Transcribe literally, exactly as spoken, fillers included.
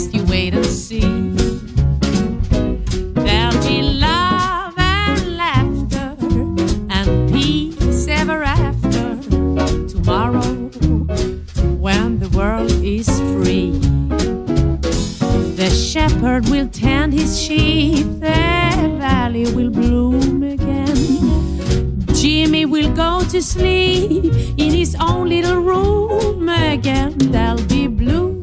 Just you wait and see. There'll be love and laughter and peace ever after tomorrow when the world is free. The shepherd will tend his sheep, the valley will bloom again. Jimmy will go to sleep in his own little room again. There'll be blue